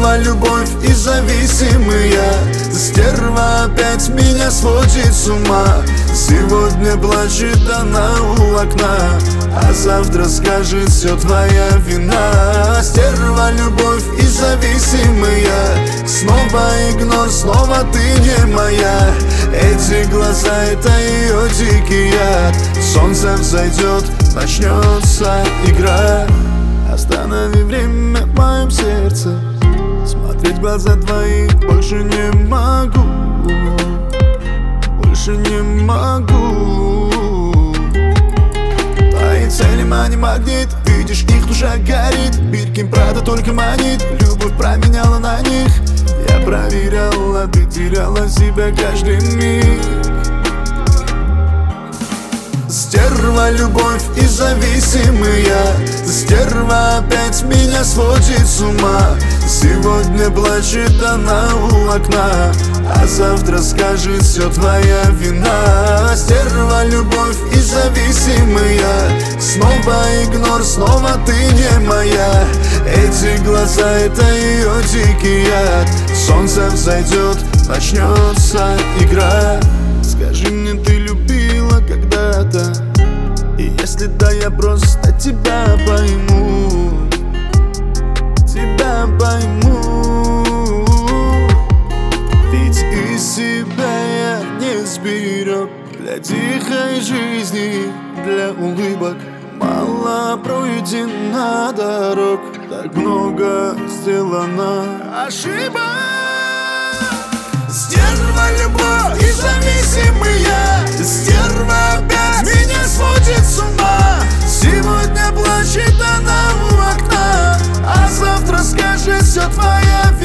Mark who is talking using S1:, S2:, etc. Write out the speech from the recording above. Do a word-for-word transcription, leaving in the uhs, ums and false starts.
S1: Стерва, любовь и зависимая. Стерва опять меня сводит с ума. Сегодня плачет она у окна, а завтра скажет: все твоя вина. Стерва, любовь и зависимая. Снова игнор, снова ты не моя. Эти глаза — это ее дикий яд. Солнце взойдет, начнется игра. Останови время в моем сердце. Смотреть в глаза твои больше не могу. Больше не могу. Твои цели мани магнит. Видишь, их душа горит. Биркин Прада только манит. Любовь променяла на них. Я проверяла, ты теряла себя каждый миг. Стерва, любовь и зависимая. Стерва опять меня сводит с ума. Сегодня плачет она у окна, а завтра скажет: все твоя вина. Стерва, любовь и зависимая. Снова игнор, снова ты не моя. Эти глаза — это ее дикий яд. Солнце взойдет, начнется игра. Скажи мне, ты любила когда-то? И если да, я просто тебя пойму. Тебя пойму. Ведь из себя я не сберег. Для тихой жизни, для улыбок мало пройдено дорог. Так много сделано ошибок. Стерва, любовь и зависимая. Стерва опять меня сводит с ума. Сегодня плачет она у окна, а завтра скажет: все твоя